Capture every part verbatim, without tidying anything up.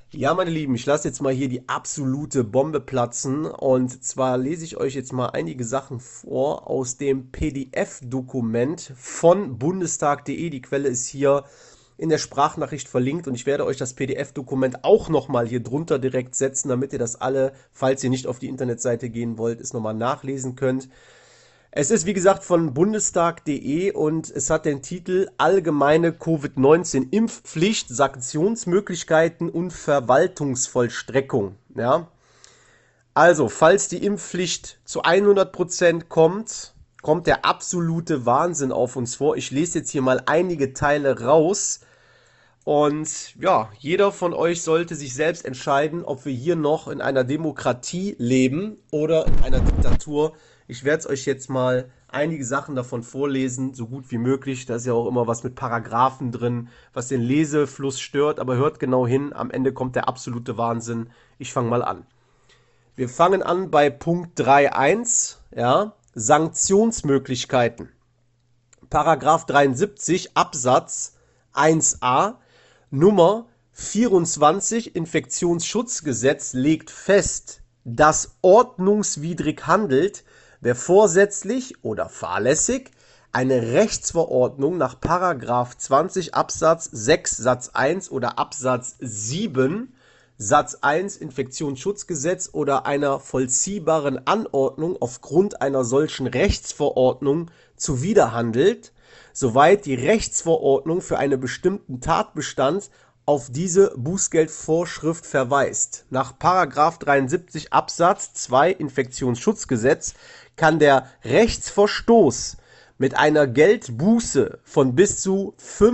Ja, meine Lieben, ich lasse jetzt mal hier die absolute Bombe platzen. Und zwar lese ich euch jetzt mal einige Sachen vor aus dem P D F-Dokument von bundestag punkt de. Die Quelle ist hier in der Sprachnachricht verlinkt und ich werde euch das P D F-Dokument auch nochmal hier drunter direkt setzen, damit ihr das alle, falls ihr nicht auf die Internetseite gehen wollt, es nochmal nachlesen könnt. Es ist wie gesagt von bundestag punkt de und es hat den Titel Allgemeine Covid neunzehn Impfpflicht, Sanktionsmöglichkeiten und Verwaltungsvollstreckung. Ja? Also, falls die Impfpflicht zu hundert Prozent kommt, kommt der absolute Wahnsinn auf uns vor. Ich lese jetzt hier mal einige Teile raus. Und ja, jeder von euch sollte sich selbst entscheiden, ob wir hier noch in einer Demokratie leben oder in einer Diktatur. Ich werde es euch jetzt mal einige Sachen davon vorlesen, so gut wie möglich. Da ist ja auch immer was mit Paragraphen drin, was den Lesefluss stört. Aber hört genau hin, am Ende kommt der absolute Wahnsinn. Ich fange mal an. Wir fangen an bei Punkt drei Punkt eins, ja, Sanktionsmöglichkeiten. Paragraph dreiundsiebzig Absatz eins a Nummer vierundzwanzig Infektionsschutzgesetz legt fest, dass ordnungswidrig handelt, wer vorsätzlich oder fahrlässig eine Rechtsverordnung nach Paragraph zwanzig Absatz sechs Satz eins oder Absatz sieben Satz eins Infektionsschutzgesetz oder einer vollziehbaren Anordnung aufgrund einer solchen Rechtsverordnung zuwiderhandelt, soweit die Rechtsverordnung für einen bestimmten Tatbestand auf diese Bußgeldvorschrift verweist. Nach Paragraph dreiundsiebzig Absatz zwei Infektionsschutzgesetz kann der Rechtsverstoß mit einer Geldbuße von bis zu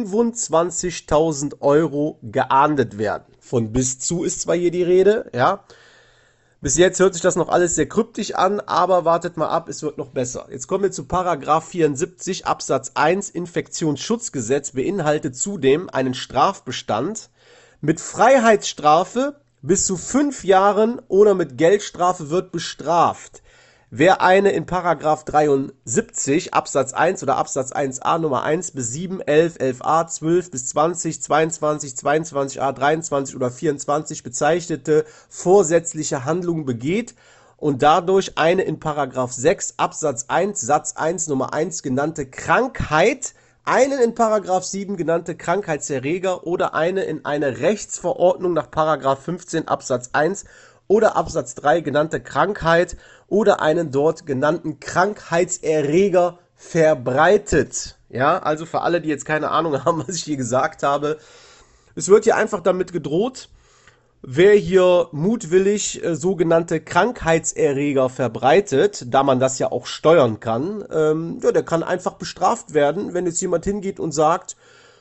fünfundzwanzigtausend Euro geahndet werden. Von bis zu ist zwar hier die Rede, ja. Bis jetzt hört sich das noch alles sehr kryptisch an, aber wartet mal ab, es wird noch besser. Jetzt kommen wir zu Paragraph vierundsiebzig Absatz eins Infektionsschutzgesetz beinhaltet zudem einen Strafbestand mit Freiheitsstrafe bis zu fünf Jahren oder mit Geldstrafe wird bestraft. Wer eine in Paragraph dreiundsiebzig Absatz eins oder Absatz eins a Nummer eins bis sieben, elf, elf a, zwölf bis zwanzig, zweiundzwanzig, zweiundzwanzig a, dreiundzwanzig oder vierundzwanzig bezeichnete vorsätzliche Handlung begeht und dadurch eine in Paragraph sechs Absatz eins Satz eins Nummer eins genannte Krankheit, einen in Paragraph sieben genannte Krankheitserreger oder eine in einer Rechtsverordnung nach Paragraph fünfzehn Absatz eins oder Absatz drei genannte Krankheit oder einen dort genannten Krankheitserreger verbreitet. Ja, also für alle, die jetzt keine Ahnung haben, was ich hier gesagt habe. Es wird hier einfach damit gedroht, wer hier mutwillig äh, sogenannte Krankheitserreger verbreitet, da man das ja auch steuern kann, ähm, ja, der kann einfach bestraft werden, wenn jetzt jemand hingeht und sagt,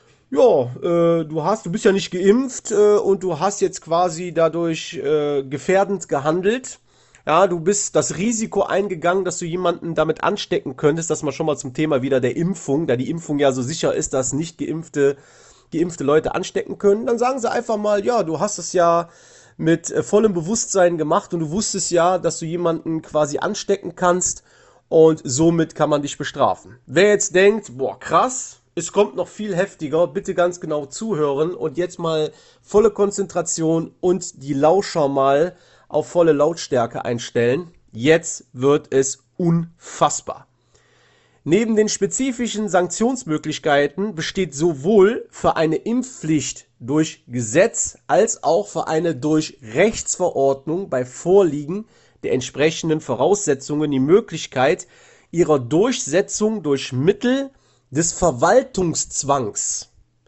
ja, äh, du hast, du bist ja nicht geimpft äh, und du hast jetzt quasi dadurch äh, gefährdend gehandelt. Ja, du bist das Risiko eingegangen, dass du jemanden damit anstecken könntest. Das mal schon mal zum Thema wieder der Impfung, da die Impfung ja so sicher ist, dass nicht geimpfte, geimpfte Leute anstecken können. Dann sagen sie einfach mal, ja, du hast es ja mit äh, vollem Bewusstsein gemacht und du wusstest ja, dass du jemanden quasi anstecken kannst und somit kann man dich bestrafen. Wer jetzt denkt, boah, krass, es kommt noch viel heftiger, bitte ganz genau zuhören und jetzt mal volle Konzentration und die Lauscher mal auf volle Lautstärke einstellen. Jetzt wird es unfassbar. Neben den spezifischen Sanktionsmöglichkeiten besteht sowohl für eine Impfpflicht durch Gesetz als auch für eine durch Rechtsverordnung bei Vorliegen der entsprechenden Voraussetzungen die Möglichkeit ihrer Durchsetzung durch Mittel des Verwaltungszwangs.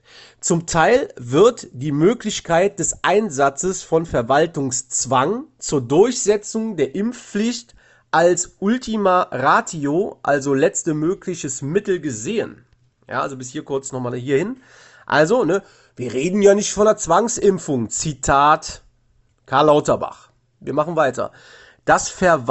Zum Teil wird die Möglichkeit des Einsatzes von Verwaltungszwang zur Durchsetzung der Impfpflicht als Ultima Ratio, also letzte mögliches Mittel gesehen. Ja, also bis hier kurz nochmal hierhin. Also, ne, wir reden ja nicht von einer Zwangsimpfung. Zitat Karl Lauterbach. Wir machen weiter. Das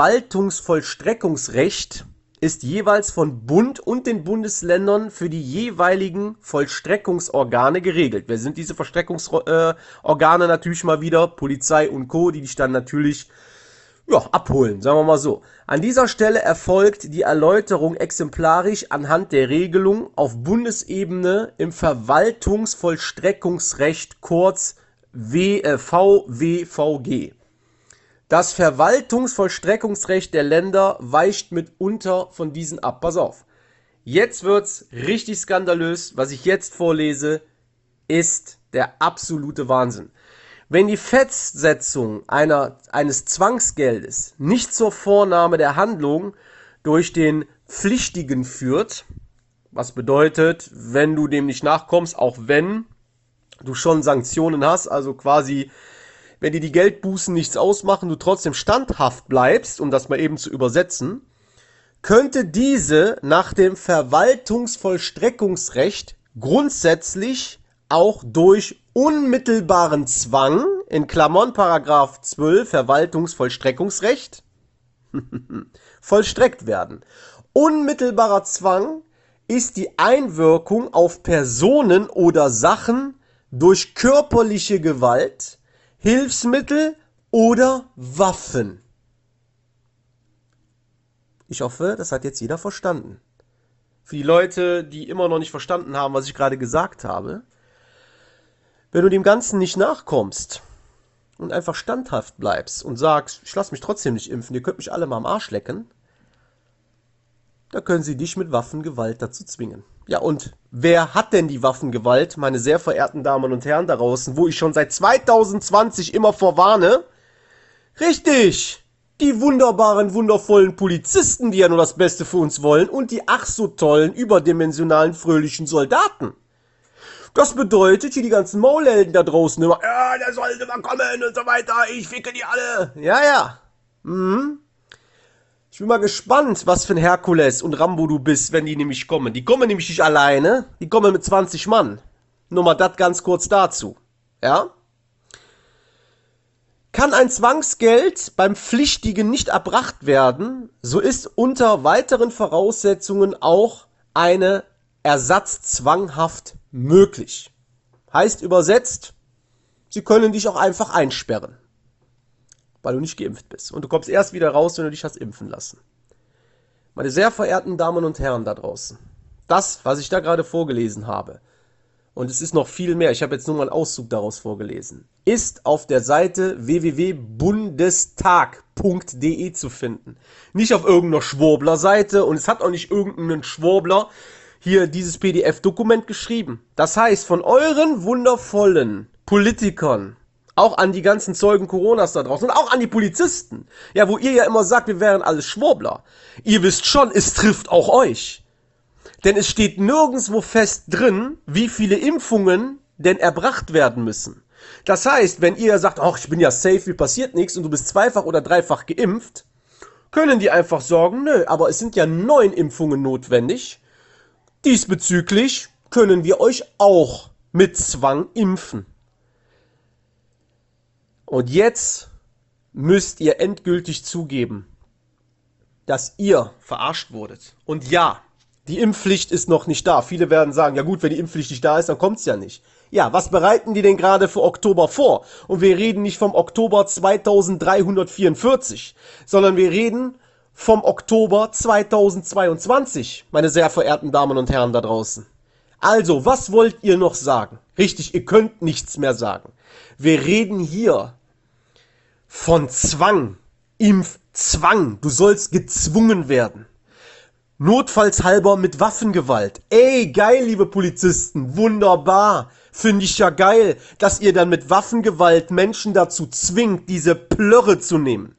Verwaltungsvollstreckungsrecht ist jeweils von Bund und den Bundesländern für die jeweiligen Vollstreckungsorgane geregelt. Wer sind diese Vollstreckungsorgane? Äh, natürlich mal wieder Polizei und Co., die dich dann natürlich ja, abholen, sagen wir mal so. An dieser Stelle erfolgt die Erläuterung exemplarisch anhand der Regelung auf Bundesebene im Verwaltungsvollstreckungsrecht, kurz w, äh, V W V G. Das Verwaltungsvollstreckungsrecht der Länder weicht mitunter von diesen ab. Pass auf. Jetzt wird's richtig skandalös. Was ich jetzt vorlese, ist der absolute Wahnsinn. Wenn die Festsetzung einer, eines Zwangsgeldes nicht zur Vornahme der Handlung durch den Pflichtigen führt, was bedeutet, wenn du dem nicht nachkommst, auch wenn du schon Sanktionen hast, also quasi, wenn dir die Geldbußen nichts ausmachen, du trotzdem standhaft bleibst, um das mal eben zu übersetzen, könnte diese nach dem Verwaltungsvollstreckungsrecht grundsätzlich auch durch unmittelbaren Zwang, in Klammern Paragraph zwölf Verwaltungsvollstreckungsrecht, vollstreckt werden. Unmittelbarer Zwang ist die Einwirkung auf Personen oder Sachen durch körperliche Gewalt, Hilfsmittel oder Waffen. Ich hoffe, das hat jetzt jeder verstanden. Für die Leute, die immer noch nicht verstanden haben, was ich gerade gesagt habe, wenn du dem Ganzen nicht nachkommst und einfach standhaft bleibst und sagst, ich lasse mich trotzdem nicht impfen, ihr könnt mich alle mal am Arsch lecken, da können sie dich mit Waffengewalt dazu zwingen. Ja, und wer hat denn die Waffengewalt, meine sehr verehrten Damen und Herren da draußen, wo ich schon seit zweitausendzwanzig immer vorwarne? Richtig! Die wunderbaren, wundervollen Polizisten, die ja nur das Beste für uns wollen, und die ach so tollen, überdimensionalen, fröhlichen Soldaten. Das bedeutet, hier die ganzen Maulhelden da draußen immer, ja, der sollte mal kommen und so weiter, ich ficke die alle. Ja, ja. Mhm. Ich bin mal gespannt, was für ein Herkules und Rambo du bist, wenn die nämlich kommen. Die kommen nämlich nicht alleine, die kommen mit zwanzig Mann. Nur mal das ganz kurz dazu. Ja? Kann ein Zwangsgeld beim Pflichtigen nicht erbracht werden, so ist unter weiteren Voraussetzungen auch eine Ersatzzwanghaft möglich. Heißt übersetzt, sie können dich auch einfach einsperren, weil du nicht geimpft bist. Und du kommst erst wieder raus, wenn du dich hast impfen lassen. Meine sehr verehrten Damen und Herren da draußen, das, was ich da gerade vorgelesen habe, und es ist noch viel mehr, ich habe jetzt nur mal einen Auszug daraus vorgelesen, ist auf der Seite w w w punkt bundestag punkt d e zu finden. Nicht auf irgendeiner Schwurbler-Seite, und es hat auch nicht irgendeinen Schwurbler hier dieses P D F-Dokument geschrieben. Das heißt, von euren wundervollen Politikern, auch an die ganzen Zeugen Coronas da draußen und auch an die Polizisten, ja, wo ihr ja immer sagt, wir wären alles Schwurbler. Ihr wisst schon, es trifft auch euch. Denn es steht nirgendwo fest drin, wie viele Impfungen denn erbracht werden müssen. Das heißt, wenn ihr sagt, ach, ich bin ja safe, wie passiert nichts, und du bist zweifach oder dreifach geimpft, können die einfach sagen, nö, aber es sind ja neun Impfungen notwendig. Diesbezüglich können wir euch auch mit Zwang impfen. Und jetzt müsst ihr endgültig zugeben, dass ihr verarscht wurdet. Und ja, die Impfpflicht ist noch nicht da. Viele werden sagen, ja gut, wenn die Impfpflicht nicht da ist, dann kommt's ja nicht. Ja, was bereiten die denn gerade für Oktober vor? Und wir reden nicht vom Oktober zweitausenddreihundertvierundvierzig, sondern wir reden vom Oktober zweitausendzweiundzwanzig, meine sehr verehrten Damen und Herren da draußen. Also, was wollt ihr noch sagen? Richtig, ihr könnt nichts mehr sagen. Wir reden hier von Zwang, Impfzwang. Du sollst gezwungen werden. Notfallshalber mit Waffengewalt. Ey, geil, liebe Polizisten, wunderbar. Finde ich ja geil, dass ihr dann mit Waffengewalt Menschen dazu zwingt, diese Plörre zu nehmen.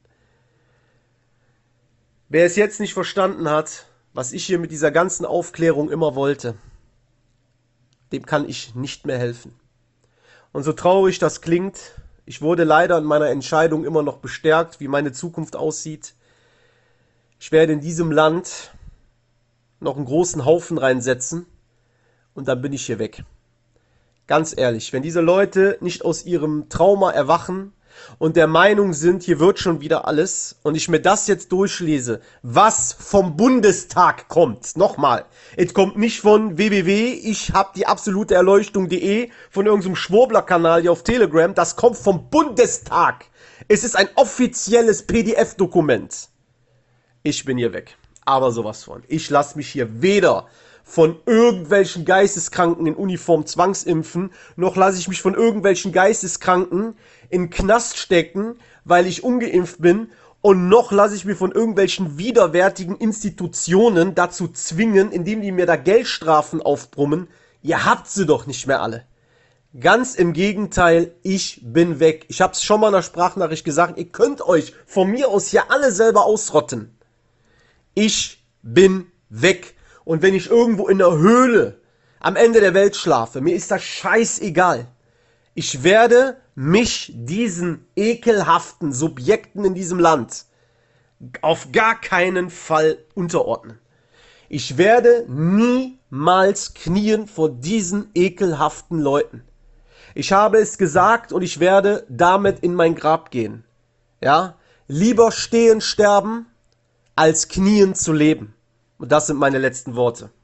Wer es jetzt nicht verstanden hat, was ich hier mit dieser ganzen Aufklärung immer wollte, dem kann ich nicht mehr helfen. Und so traurig das klingt, ich wurde leider in meiner Entscheidung immer noch bestärkt, wie meine Zukunft aussieht. Ich werde in diesem Land noch einen großen Haufen reinsetzen und dann bin ich hier weg. Ganz ehrlich, wenn diese Leute nicht aus ihrem Trauma erwachen und der Meinung sind, hier wird schon wieder alles, und ich mir das jetzt durchlese, was vom Bundestag kommt, nochmal, es kommt nicht von w w w ich hab die absolute Erleuchtung.de, von irgendeinem Schwurbler-Kanal hier auf Telegram, das kommt vom Bundestag. Es ist ein offizielles P D F-Dokument. Ich bin hier weg. Aber sowas von. Ich lasse mich hier weder von irgendwelchen Geisteskranken in Uniform zwangsimpfen, noch lasse ich mich von irgendwelchen Geisteskranken in den Knast stecken, weil ich ungeimpft bin, und noch lasse ich mir von irgendwelchen widerwärtigen Institutionen dazu zwingen, indem die mir da Geldstrafen aufbrummen. Ihr habt sie doch nicht mehr alle. Ganz im Gegenteil, ich bin weg. Ich hab's schon mal in der Sprachnachricht gesagt, ihr könnt euch von mir aus hier alle selber ausrotten. Ich bin weg. Und wenn ich irgendwo in der Höhle am Ende der Welt schlafe, mir ist das scheißegal. Ich werde mich diesen ekelhaften Subjekten in diesem Land auf gar keinen Fall unterordnen. Ich werde niemals knien vor diesen ekelhaften Leuten. Ich habe es gesagt und ich werde damit in mein Grab gehen. Ja? Lieber stehen sterben, als knien zu leben. Und das sind meine letzten Worte.